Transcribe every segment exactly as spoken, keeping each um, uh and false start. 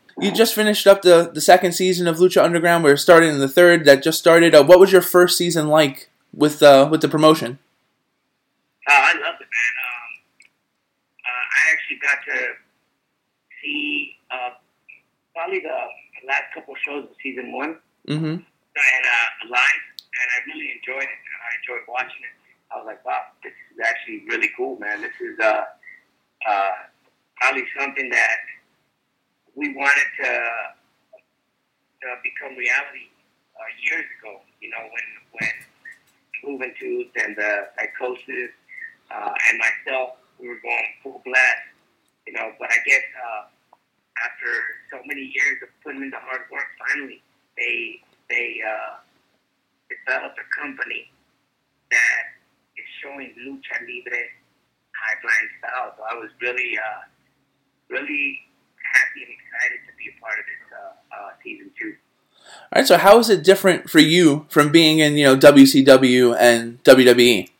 You just finished up the, the second season of Lucha Underground. We're starting in the third that just started. Uh, what was your first season like with uh, with the promotion? Uh, I loved it, man. Um, uh, I actually got to see uh, probably the last couple of shows of season one Mm-hmm. and uh, live, and I really enjoyed it. I enjoyed watching it. I was like, wow, this is actually really cool, man. This is uh, uh, probably something that we wanted to, to become reality uh, years ago. You know, when when Moving Tooth and the Psychosis uh, and myself, we were going full blast. You know, but I guess uh, after so many years of putting in the hard work, finally they they uh, developed a company that is showing lucha libre high flying style. So I was really uh, really happy and excited to be a part of this uh, uh, season two. All right, so how is it different for you from being in, you know, W C W and W W E?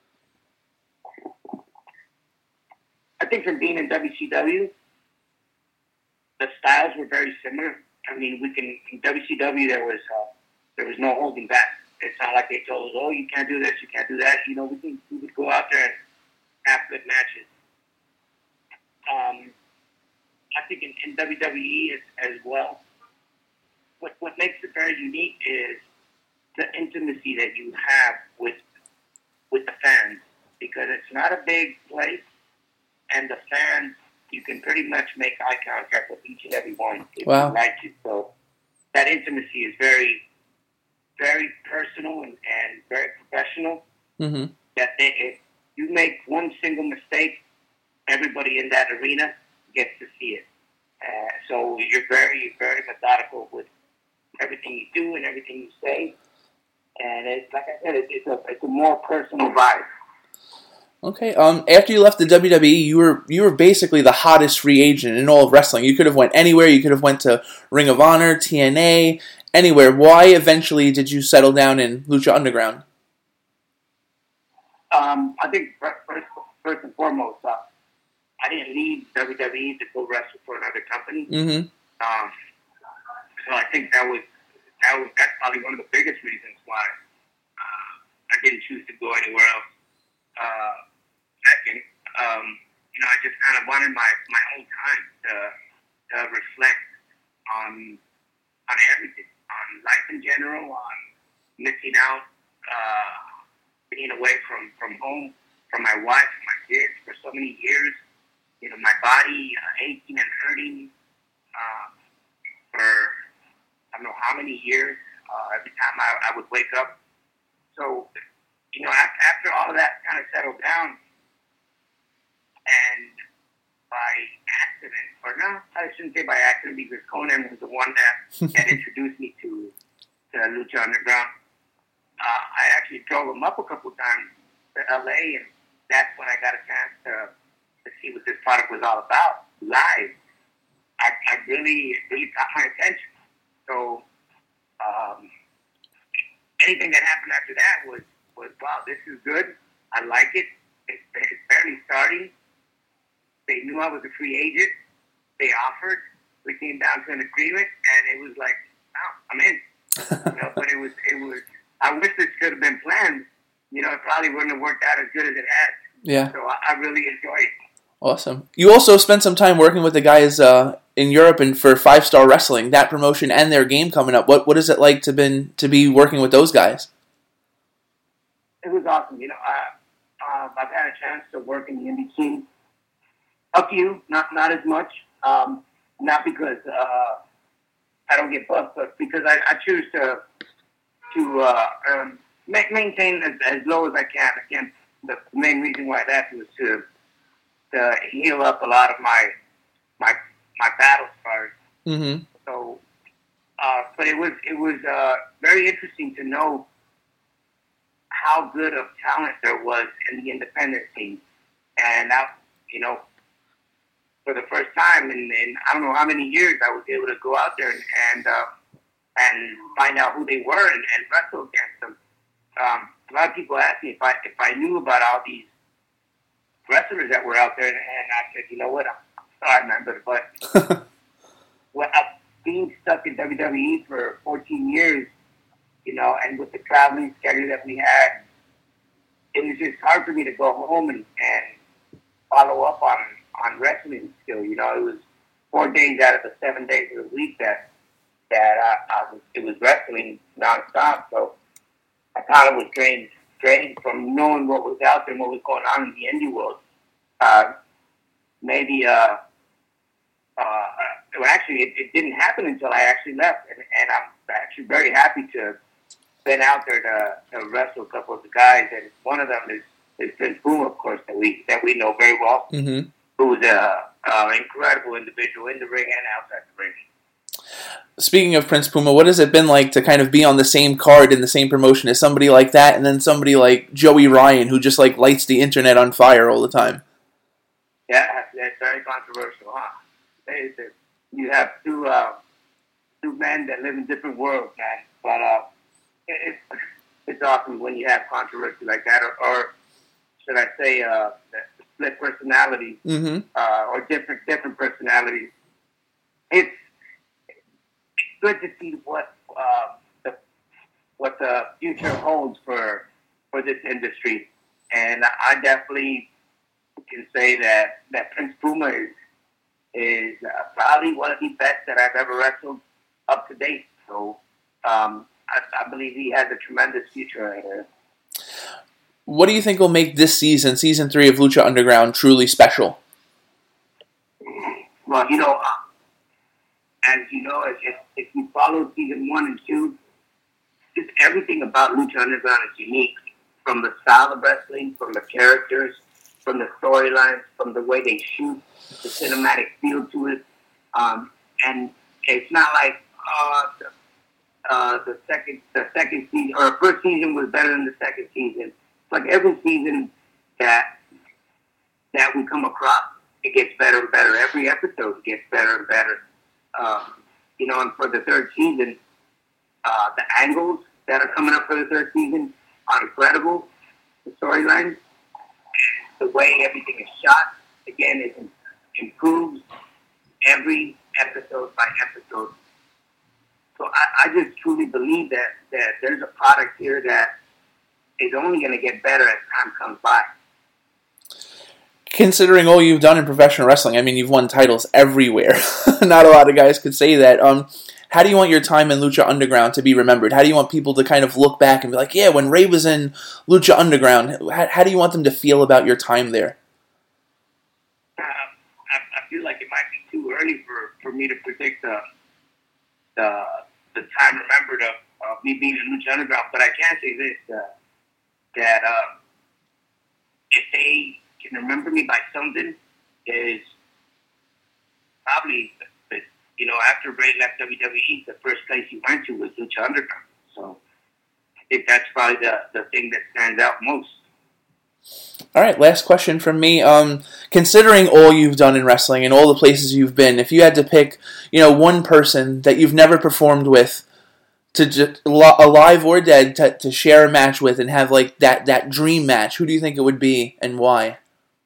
I think from being in W C W, the styles were very similar. I mean, we can in W C W there was uh, there was no holding back. It's not like they told us, "Oh, you can't do this, you can't do that." You know, we can we would go out there and have good matches. Um, I think in, in W W E as, as well, what what makes it very unique is the intimacy that you have with with the fans, because it's not a big place, and the fans, you can pretty much make eye contact with each and every one if Wow. you like it. So that intimacy is very, very personal and, and very professional. Mm-hmm. That they, if you make one single mistake, everybody in that arena gets to see it. Uh, so you're very, very methodical with everything you do and everything you say. And it's like I said, it, it's a it's a more personal vibe. Okay. Um. After you left the W W E, you were you were basically the hottest free agent in all of wrestling. You could have went anywhere. You could have went to Ring of Honor, T N A, anywhere. Why eventually did you settle down in Lucha Underground? Um, I think first, first and foremost, uh, I didn't leave W W E to go wrestle for another company. Mm-hmm. Um, so I think that was that was that's probably one of the biggest reasons why uh, I didn't choose to go anywhere else. Uh, second, um, you know, I just kind of wanted my, my own time to to reflect on on everything, on life in general, on missing out, uh, being away from, from home, from my wife, and my kids for so many years. You know, my body uh, aching and hurting uh, for I don't know how many years. Uh, every time I, I would wake up. So, you know, after, after all of that kind of settled down, and by accident, or no, I shouldn't say by accident, because Conan was the one that, that introduced me to, to Lucha Underground. Uh, I actually drove him up a couple times to L A, and that's when I got a chance to, to see what this product was all about live. I, I really, really caught my attention. So, um, anything that happened after that was, was, wow, this is good. I like it. It's, it's barely starting. They knew I was a free agent. They offered. We came down to an agreement, and it was like, wow, I'm in. You know, but it was, it was. I wish this could have been planned. You know, it probably wouldn't have worked out as good as it has. Yeah. So I, I really enjoyed it. Awesome. You also spent some time working with the guys uh, in Europe and for Five Star Wrestling, that promotion and their game coming up. What what is it like to been to be working with those guys? It was awesome. You know, I, uh, I've had a chance to work in the indie scene. A few, not not as much. Um, not because uh, I don't get booked, but because I, I choose to to uh, um, make, maintain as, as low as I can. Again, the main reason why that was to to heal up a lot of my my my battle scars. Mm-hmm. So, uh, but it was it was uh, very interesting to know how good of talent there was in the independent scene, and now, you know, for the first time in, in I don't know how many years, I was able to go out there and and, uh, and find out who they were and, and wrestle against them. Um, a lot of people ask me if I if I knew about all these wrestlers that were out there, and I said, you know what, I'm sorry, man, but but well, stuck in W W E for fourteen years, you know, and with the traveling schedule that we had, it was just hard for me to go home and, and follow up on, on wrestling still. You know, it was four days out of the seven days of the week that that I, I was it was wrestling nonstop. So I kind of was drained, drained from knowing what was out there and what was going on in the indie world. Uh, maybe, uh, uh, well, actually, it, it didn't happen until I actually left, and, and I'm actually very happy to have been out there to, to wrestle a couple of the guys, and one of them is, is Prince Puma, of course, that we that we know very well, mm-hmm. who's a, a incredible individual in the ring and outside the ring. Speaking of Prince Puma, what has it been like to kind of be on the same card in the same promotion as somebody like that, and then somebody like Joey Ryan, who just like lights the internet on fire all the time? Yeah, that's very controversial, huh? They, they, you have two uh, two men that live in different worlds, man. But uh, it, it's it's awesome when you have controversy like that, or, or should I say, uh, split personalities, mm-hmm. uh, or different different personalities. It's good to see what uh, the what the future holds for for this industry, and I definitely can say that, that Prince Puma is is uh, probably one of the best that I've ever wrestled up to date. So um, I, I believe he has a tremendous future right here. What do you think will make this season, season three of Lucha Underground, truly special? Well, you know, uh, as you know, if, if you follow season one and two, just everything about Lucha Underground is unique. From the style of wrestling, from the characters, from the storylines, from the way they shoot, the cinematic feel to it. Um, and it's not like uh, the, uh, the second the second season, or the first season was better than the second season. It's like every season that that we come across, it gets better and better. Every episode gets better and better. Um, you know, and for the third season, uh, the angles that are coming up for the third season are incredible. The storylines, the way everything is shot, again, it improves every episode by episode. So I, I just truly believe that, that there's a product here that is only going to get better as time comes by. Considering all you've done in professional wrestling, I mean, you've won titles everywhere. Not a lot of guys could say that. Um, how do you want your time in Lucha Underground to be remembered? How do you want people to kind of look back and be like, yeah, when Ray was in Lucha Underground, how, how do you want them to feel about your time there? Uh, I, I feel like it might be too early for, for me to predict the, the, the time remembered of, of me being in Lucha Underground, but I can say this, uh, that uh, if they can remember me by something, is probably, you know, after Ray left W W E, the first place he went to was Lucha Underground. So I think that's probably the, the thing that stands out most. All right, last question from me. Um, considering all you've done in wrestling and all the places you've been, if you had to pick, you know, one person that you've never performed with, to just, alive or dead, to, to share a match with and have like that, that dream match, who do you think it would be and why?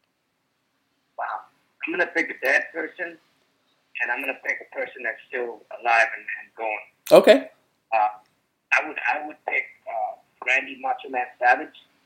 Wow, I'm gonna pick a dead person. And I'm gonna pick a person that's still alive and, and going. Okay. Uh, I would I would pick uh, Randy Macho Man Savage.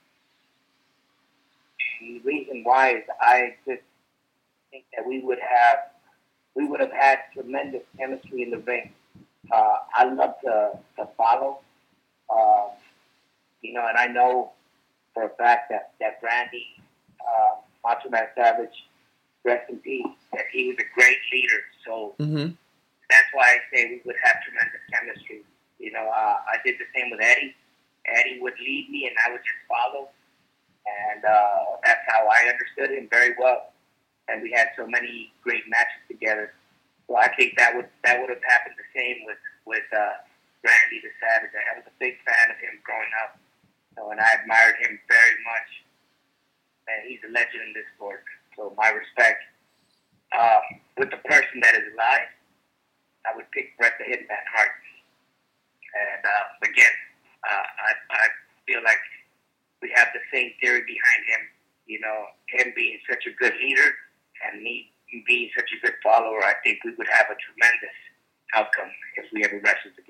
And the reason why is I just think that we would have we would have had tremendous chemistry in the ring. Uh, I love to to follow, uh, you know, and I know for a fact that that Randy uh, Macho Man Savage, rest in peace, that he was a great leader. So mm-hmm. that's why I say we would have tremendous chemistry. You know, uh, I did the same with Eddie. Eddie would lead me, and I would just follow. And uh, that's how I understood him very well. And we had so many great matches together. So I think that would that would have happened the same with with uh, Randy the Savage. I was a big fan of him growing up, so, and I admired him very much. And he's a legend in this sport. So my respect. Um, with the person that is alive, I would pick Bret the Hitman Hart. And uh, again, uh, I, I feel like we have the same theory behind him. You know, him being such a good leader and me being such a good follower, I think we would have a tremendous outcome if we ever wrestled